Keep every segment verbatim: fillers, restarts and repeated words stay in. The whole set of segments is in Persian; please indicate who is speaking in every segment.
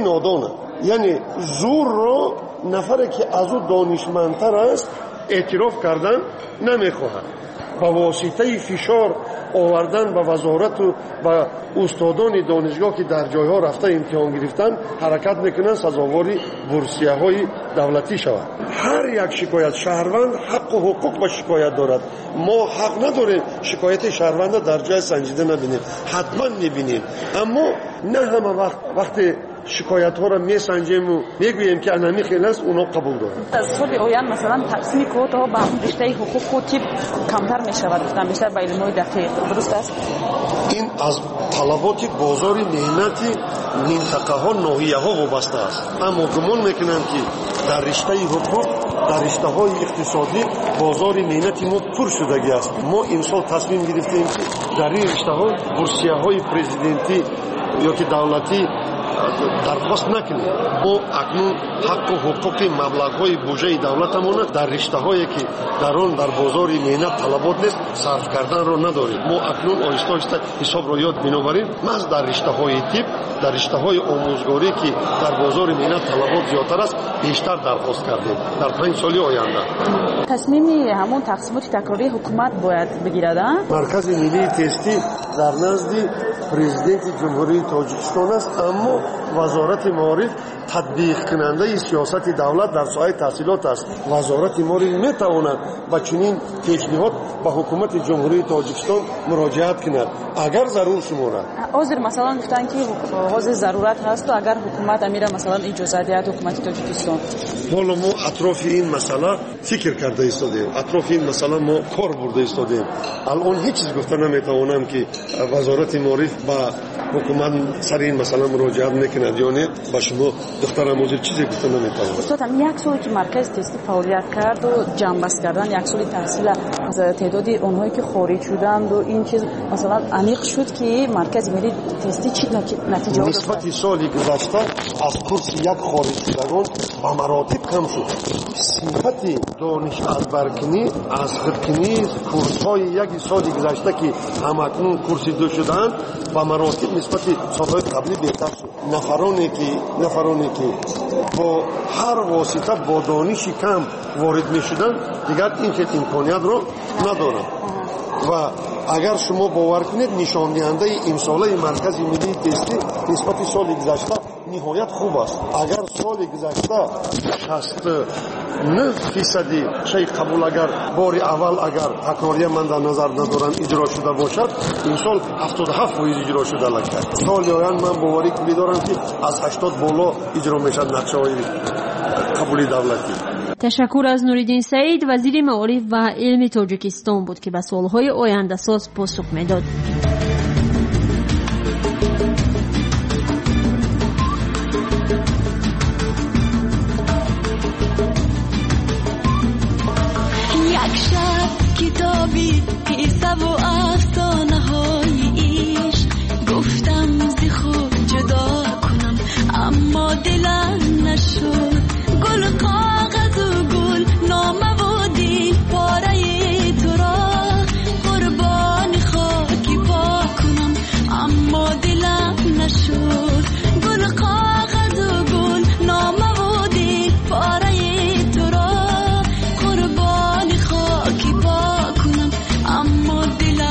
Speaker 1: نادانه. یعنی زور رو نفری که از او دانشمندتر است اعتراف کردن نمیخواهد. با واسطه فشار آوردن به وزارت و به استادان دانشگاه که در جایها رفته امتحان گرفتن حرکت میکنن سزاواری بورسیه های دولتی شود. هر یک شکایت شهروند حق و حقوق به شکایت دارد. ما حق نداریم شکایت شهروند در جای سنجیده نبینیم، حتما میبینیم، اما نه همه وقت وقتی شکایت ها را میسنجیم و میگوییم که انمی خیلی است اونا قبول دارن.
Speaker 2: از سال آینده مثلا تقسیم کوتا ها به رشته حقوق و تیپ کمتر میشود، گفتن بیشتر به علم های دقیق، درست است؟
Speaker 1: این از طلبات بازار مهنتی منطقه ها ناحیه ها وابسته است، اما گمان میکنم که در رشته حقوق در رشته های اقتصادی بازار مهنتی ما پر شدگی است. ما امسال تصمیم گرفتیم که در این رشته ها بورسیه های پرزیدنتی یا که دولتی درخواست نکنیم. ما اکنون حق و حقوق مبلغ‌های بودجه دولتمون در رشته‌هایی که در آن در بازار مهنت طلبات نیست صرف کردن رو نداریم. ما اکنون آهسته آهسته حساب رو یاد می‌آوریم. ما در رشته‌های تیپ در رشته‌های آموزگاری که در بازار مهنت طلبات زیادتر است بیشتر درخواست کردیم در پنج سال آینده.
Speaker 2: تصمیمی همون تقسیمات تکراری حکومت باید بگیرد.
Speaker 1: مرکز ملی تستی در نزد پرزیدنت جمهوری تاجیکستان است، اما وزارت معارف تطبیق کننده سیاست دولت در ساحه تحصیلات است. وزارت معارف میتواند با چنین پیشنهاد به حکومت جمهوری تاجیکستان مراجعت کند اگر ضرور شمارد.
Speaker 2: حاضر مثلا گفتن که حاضر ضرورت هست و اگر حکومت امیر مثلا اجازه دهد حکومت تاجیکستان.
Speaker 1: حالا ما اطراف این مسئله فکر کرده ایستادیم، اطراف این مسئله ما کار برده ایستادیم. الان هیچ چیز گفته نمیتوانم که وزارت معارف با حکومت سر این مسئله مراجعت میکند یا نه. با شما دختر موضوع چیزی گفته نمیتوانم.
Speaker 2: استاد هم یک سالی که مرکز تستی فعالیت کرد و جنبست کردن یک سالی تحصیل از تعداد اونهایی که خارج شدند و این چیز مثلا عمیق شد که مرکز ملی تستی چی نتیجه داد؟
Speaker 1: نسبت سالی گذشته از کورس یک خارج شدگان با مراتب کم شد. صفت دانش از برکنی از خودکنی کورس های یک سالی گذشته که همکنون کورس دو شدند با مراتب نسبت سالهای قبلی بهتر شد. نفرانی که نفرانی که با هر واسطه با دانشی کم وارد می شدن دیگر این که امکانیت رو ندارن و اگر شما باور کنید نشان دهنده امساله مرکز ملی تستی نسبت سال گذشته نهایت خوب است. اگر سال گذشته شصت و نه فیصدی شی قبول اگر بار اول اگر تکراری من در نظر ندارم اجرا شده باشد، این سال هفتاد و هفت فیصد اجرا شده لکه. سال آینده من باوری کلی دارم که از هشتاد بالا اجرا میشد نقشه های قبولی دولتی.
Speaker 3: تشکر از نوریدین سعید، وزیر معارف و علم تاجیکستان بود که به سوالهای آینده ساز پاسخ میداد.
Speaker 4: یک شب کتابی قصه و افسانه های عشق گفتم زی خود جدا کنم اما دلم نشد. گل کاغذ و گل نامه و دل پاره تو را قربان خاکی پا کنم اما دلم نشد. گل کاغذ و گل نامه و دل پاره تو را قربان خاکی پا کنم اما دلم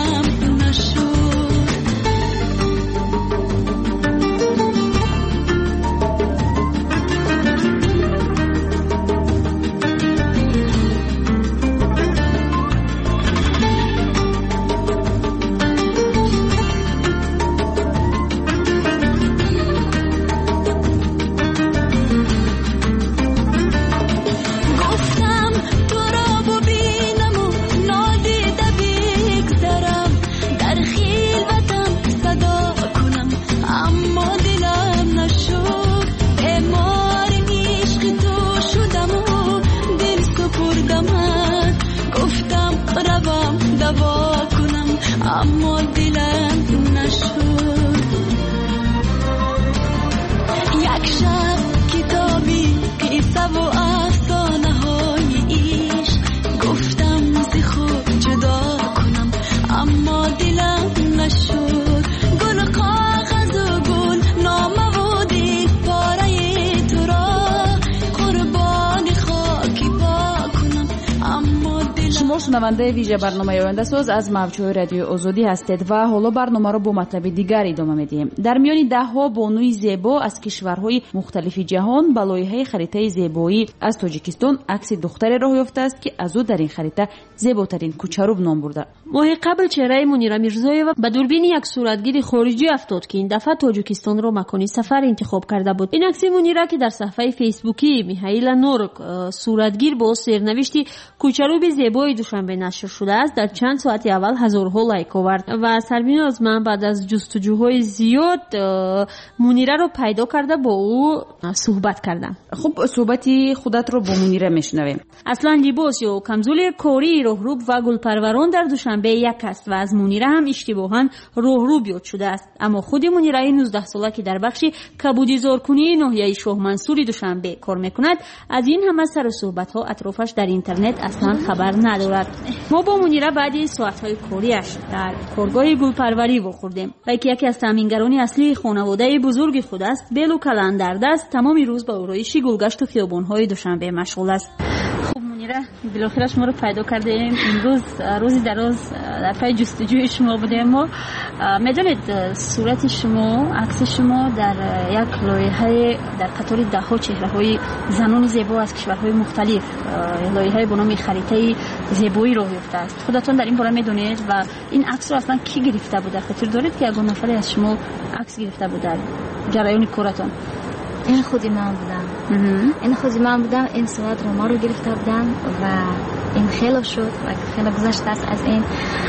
Speaker 2: شما شنونده ویژه برنامه آینده ساز از موج‌های رادیو آزادی هستید و حالا برنامه را با مطلب دیگر ادامه میدیم. در میان ده ها بانوی زیبا از کشورهای مختلف جهان با لایحه خریطه زیبایی از تاجیکستان عکس دختری راه یافته است که از او در این خریطه زیباترین کوچروب نام برده.
Speaker 3: ماه قبل چهره منیره میرزایوا به دوربین یک صورتگیر خارجی افتاد که این دفعه تاجیکستان را مکان سفر انتخاب کرده بود. این عکس منیره که در صفحه فیسبوکی میهایل نورک صورتگیر با سرنوشتی کوچروب زیبای دوشنبه نشر شده است در چند ساعت اول هزارها لایک آورد و سربین از من بعد از جستجوهای زیاد منیره رو پیدا کرده با او صحبت کردم.
Speaker 2: خب صحبتی خودت رو با منیره میشنویم.
Speaker 3: اصلا لباس یا کمزولی کاری روحروب و گلپروران در دوشنبه یک است و از منیره هم اشتباهاً روحروب یاد شده است، اما خود منیره نوزده ساله که در بخش کبودیزارکنی ناحیه شاه منصور دوشنبه کار میکند از این همه سر و صحبت ها اطرافش در اینترنت اصلا خبر ندارد. ما با منیره بعد ساعت های کاریش در کارگاه گلپروری واخوردیم و که یکی از تامینگران اصلی خانواده بزرگ خود است بلو کلان در دست تمام روز با آرایش گلگشت و خیابان های دوشنبه مشغول است. خب منیره بالاخره شما رو پیدا کردیم. امروز روزی دراز در پی جستجوی شما بودیم. ما میدونید صورت شما، عکس شما در یک لایحه در قطار ده ها چهره های زنان زیبا از کشورهای مختلف، لایحه به نام خریطه زیبایی راه یافته است. خودتون در این باره میدونید و این عکس رو اصلا کی گرفته بود؟ خاطر دارید که یگان نفری از شما عکس گرفته بود در جریان کارتون؟
Speaker 5: این خودی من بودم. این خودی من بودم. این صورت رو ما رو گرفته بودم و این خیلی شد و خیلی گذشته است از این.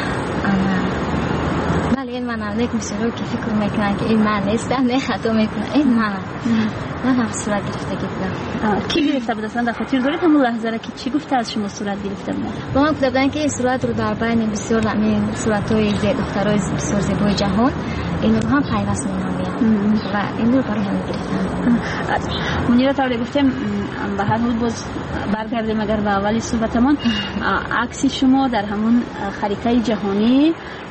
Speaker 5: ولی این من هم نیک میشه رو که فکر میکنن که این من نیستم، نه خطا میکنن این من من هم صورت گرفته بودم.
Speaker 3: کی گرفته بود اصلا؟ در خاطر دارید همون لحظه را که چی گفته از شما صورت گرفته بود؟
Speaker 5: با من گفته بودن که این صورت رو در بین بسیار همین صورت‌های دخترای بسیار زیبای جهان این رو هم پیوست می‌نامیم و این رو برای همین گرفتم.
Speaker 3: منیره طوری گفتم به هر حال باز برگردیم اگر به اولی صحبتمون، عکس شما در همون خریطه جهانی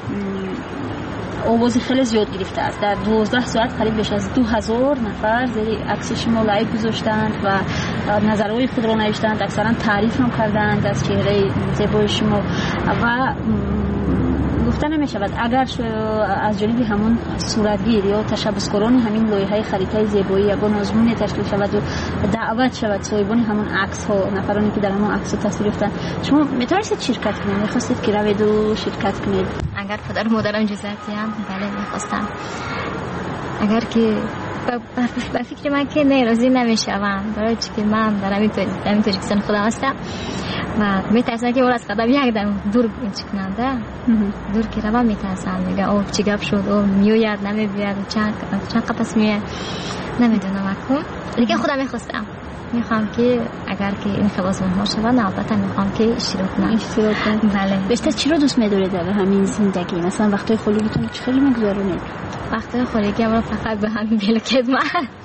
Speaker 3: آواز خیلی زیاد گرفته است. در دوازده ساعت قریب بیش از دو هزار نفر زیر عکس شما لایک گذاشتند و نظرهای خود را نوشتند، اکثرا تعریف هم کردند از چهره زیبای شما و گفته نمی شود اگر از جانب همون صورتگیر یا تشبثکاران همین لایحه خریطه زیبایی یگان آزمون تشکیل شود و دعوت شود صاحبان همون عکس ها، نفرانی که در همون عکس ها تصویر گرفتن، شما میتونید شرکت کنید؟ میخواستید که روید و شرکت کنید؟
Speaker 5: اگر پدر و مادرم اجازه دادن بله میخواستم. اگر که با فکر من که نه راضی نمیشم، برای چی که من در همین تاجیکستان خودم هستم و میترسم که اون از قدم یک دم دور کننده دور که روان میترسم، میگه او چی گپ شد، او میوید نمیبید، چند چند قپس میوید نمیدونم اکنون. لیکن خودم میخواستم میخوام که اگر که این خواسته ها شود نه البته میخوام که اشتراک کنم.
Speaker 3: اشتراک کنم.
Speaker 5: بله.
Speaker 3: بیشتر چی رو دوست می‌دارید در همین زندگی؟ مثلا وقتای خالیتون چی خیلی می‌گذرونید؟
Speaker 5: وقتای خالی که من فقط به همین بله خدمت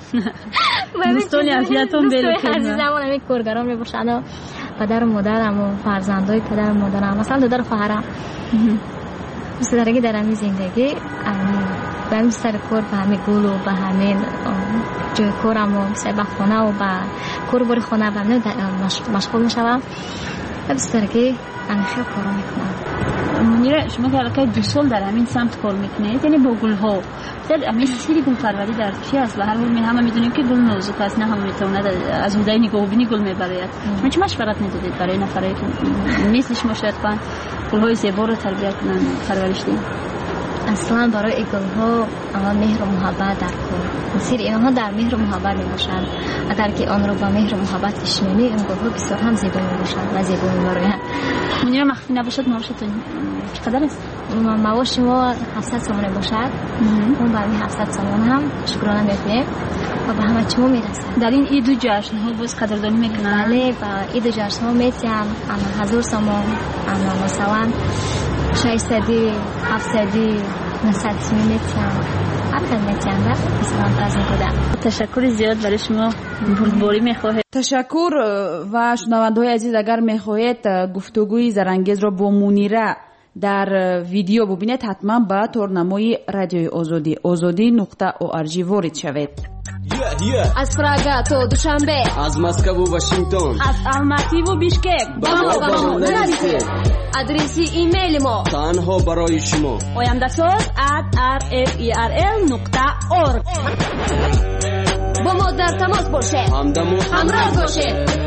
Speaker 3: دوستان عزیزتون بله خدمت
Speaker 5: عزیزم همین کارگران میباشن و پدر و مادرم و فرزندای پدر و مادرم، مثلا دادر خواهرم دوست داره که در همین زندگی به همین سر کار به همین گل و به همین جای کارم و مثل به خانه و به کار باری خانه به همین مشغول میشوم و دوست داره که همین خیلی کارو میکنم.
Speaker 3: منیره شما که علاقه دو سال در همین سمت کار میکنید، یعنی با گل ها در همین سری گل پروری در چی است؟ به هر حال می همه میدونیم که گل نازک است، نه هم میتونه از اون نگاه بینی گل میبره. شما چه مشورت میدادید برای نفرایی که مثل شما شاید کنن گل های زیبا رو تربیت کنن پرورش دهند؟
Speaker 5: اصلا برای این گل ها اول مهر و محبت در کار، مسیر اینها در مهر و محبت میباشند. اگر که آن رو با مهر و محبت بشنوی این گل ها بسیار هم زیبا میباشند و زیبا میبارند.
Speaker 3: منیره مخفی نباشد معاشتون چقدر است؟
Speaker 5: معاش ما هفتصد تومان باشد. اون برای هفتصد تومان هم شکرانه میکنیم و به همه چیمون میرسد.
Speaker 3: در این عید و جشن ها باز قدردانی میکنن؟
Speaker 5: بله، با عید و جشن ها میتیم اما هزار تومان، اما مثلا ششصدی، هفتصدی، نهصد میتیم هر کد میتیم در مثلا از این کدام.
Speaker 3: تشکر زیاد برای شما بردباری میخواهید.
Speaker 2: تشکر و شنونده‌های عزیز اگر میخواهید گفتگوی زرانگیز را با منیره در ویدیو ببینید حتما با تورنمای رادیوی آزادی آزادی نقطه او ار جی وارد شوید.
Speaker 6: از پراگا تا دوشنبه،
Speaker 7: از مسکو و واشنگتن،
Speaker 3: از الماتی و بیشکک
Speaker 6: با ما با ما نویسید. آدرسی ایمیل ما
Speaker 7: تنها برای شما
Speaker 3: oyamdasoz at rferl نقطه org.
Speaker 6: با ما در تماس باشید، همراه باشید.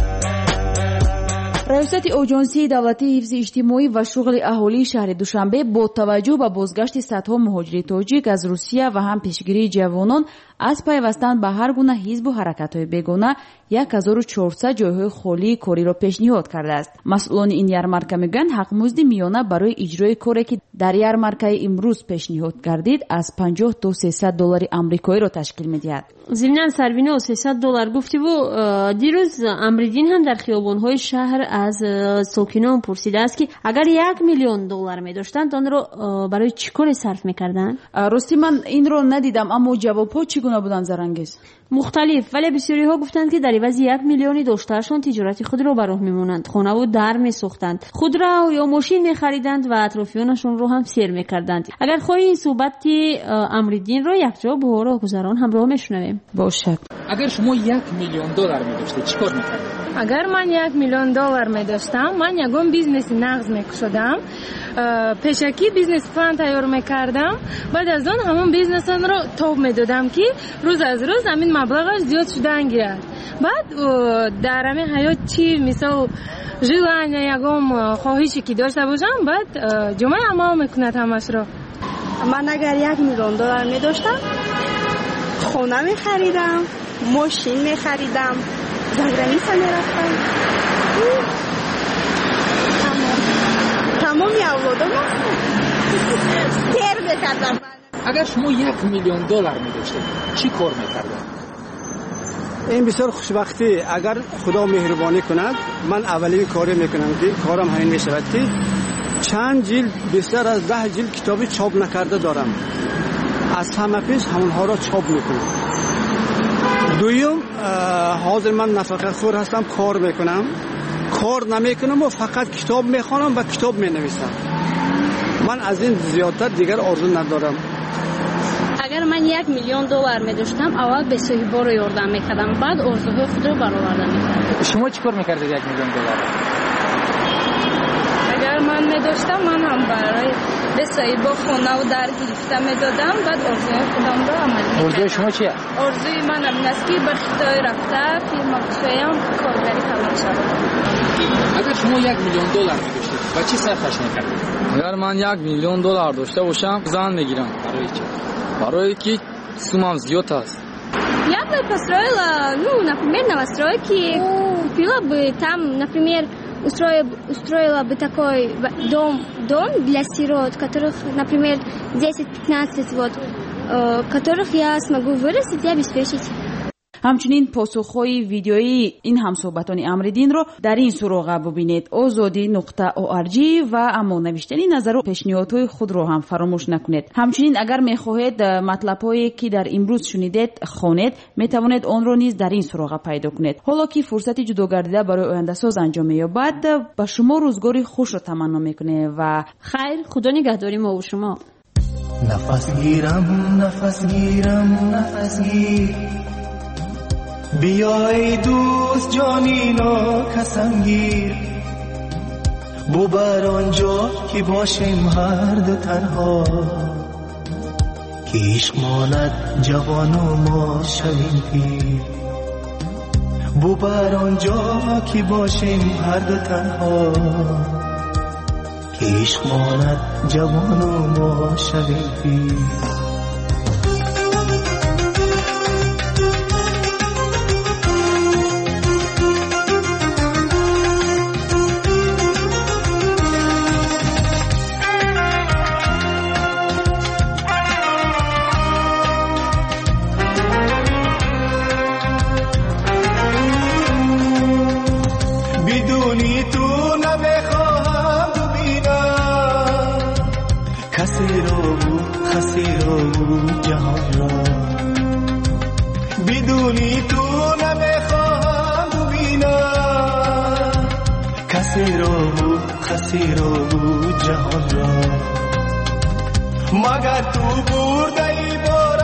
Speaker 2: رئیست اجنسی دولتی حفظ اجتماعی و شغل اهالی شهر دوشنبه با توجه به بازگشت صدها مهاجر تاجیک از روسیه و هم پیشگیری جوانان از پیوستن به هر گونه حزب و حرکت‌های بیگانه یک هزار و چهارصد جایهای خالی کاری را پیشنهاد کرده است. مسئولان این یارمارکه میگن حق مزد میانه برای اجرای کاری که در یارمارکه امروز پیشنهاد گردید از پنجاه تا سیصد دلار آمریکایی را تشکیل می‌دهد.
Speaker 3: ضمن سروینه سیصد دلار گفتی و دیروز امریدین هم در خیابان‌های شهر از ساکنان پرسیده است که اگر یک میلیون دلار می‌داشتند آن را برای چی کار صرف می‌کردند؟
Speaker 2: راستی من این را ندیدم، اما جواب‌ها چگونه بودن زرنگیز؟
Speaker 3: مختلف، ولی بسیاری ها گفتند که در عوض یک میلیونی داشتهشان تجارت خود را به راه میمونند، خانه و در میسوختند، خودرو یا ماشین میخریدند و اطرافیانشون رو هم سیر میکردند. اگر خواهی این صحبت امریدین را یک جا با راهگذران همراه میشنویم.
Speaker 2: باشه.
Speaker 8: اگر شما یک میلیون دلار می‌داشتید چیکار می‌کردید؟
Speaker 9: اگر من یک میلیون دلار می‌داشتم، من یگان بیزنس نقض می‌کردم. پیشکی بیزنس پلان تیار می‌کردم. بعد از آن همون بیزنس رو توپ می‌دادم که روز از روز همین مبلغش زیاد شدن گیرد. بعد در همین حیات چی مثلا ژیلان یگان خواهشی که داشته باشم، بعد جمعه عمل می‌کند همش رو.
Speaker 10: من اگر یک میلیون دلار می‌داشتم، خونه می‌خریدم، ماشین می‌خریدم، زنگرانیسا می‌رفتم، تمام اولادم سیر می‌کردم.
Speaker 8: اگر شما یک میلیون دلار می‌داشتید چی کار می‌کردید؟
Speaker 11: این بسیار خوشبختی. اگر خدا مهربانی کند من اولین کاری میکنم که کارم همین میشود که چند جلد بیشتر از ده جلد کتابی چاپ نکرده دارم، از همه پیش همونها را چاپ میکنم. دویم، حاضر من نفقه خور هستم، کار میکنم، کار نمیکنم و فقط کتاب میخوانم و کتاب مینویسم. من از این زیادتر دیگر آرزو ندارم.
Speaker 12: اگر من یک میلیون دلار می‌داشتم، اول به صاحب‌ها رو یاردم می‌کردم، بعد آرزوهای خود رو برآورده می‌کردم.
Speaker 8: شما چیکار می‌کردید یک میلیون دلار؟
Speaker 9: اگر من می‌داشتم، من هم برای به صاحب‌ها خونه و در گرفته می‌دادم، بعد آرزوهای خودم رو عمل می‌کردم.
Speaker 8: آرزوی شما چیه؟
Speaker 9: آرزوی من هم است که به خدای رفته فیلم بخوام کارگری کلان شوم.
Speaker 8: اگر شما یک میلیون دلار می‌داشتید و چی صرفش می‌کردید؟
Speaker 13: اگر من یک میلیون دلار داشته باشم، زن می‌گیرم.
Speaker 8: برای چی؟
Speaker 13: Порой ки сумам зьёт аст.
Speaker 5: Я бы построила, ну, например, новостройки, купила бы там, например, устроила, устроила бы такой дом, дом для сирот, которых, например, десять-пятнадцать вот, э, которых я смогу вырастить и обеспечить.
Speaker 2: همچنین پاسخهای ویدیویی این همصحبتان امریدین رو در این سراغ ببینید آزادی نقطه او ار جی و اما نوشتن نظر و پیشنهادهای خود رو هم فراموش نکنید. همچنین اگر میخواهید مطلبهایی که در امروز شنیدید خوانید، میتوانید آن رو نیز در این سراغ پیدا کنید. حالا که فرصت جداگردیده برای آینده ساز انجام می‌یابد، با شما روزگاری خوش رو تمنا میکنه و
Speaker 3: خیر، خدا نگهداری ما و شما.
Speaker 14: نفس گیرم نفس گیرم نفس گیر، بیای دوست جانینا کسم گیر، ببر آنجا که باشیم هر دو تنها، که عشق ماند جوان و ما شویم پیر. ببر آنجا که باشیم هر دو تنها، که عشق ماند جوان و ما شویم پیر. حیرتی رو جهان را مگر تو برده ای بار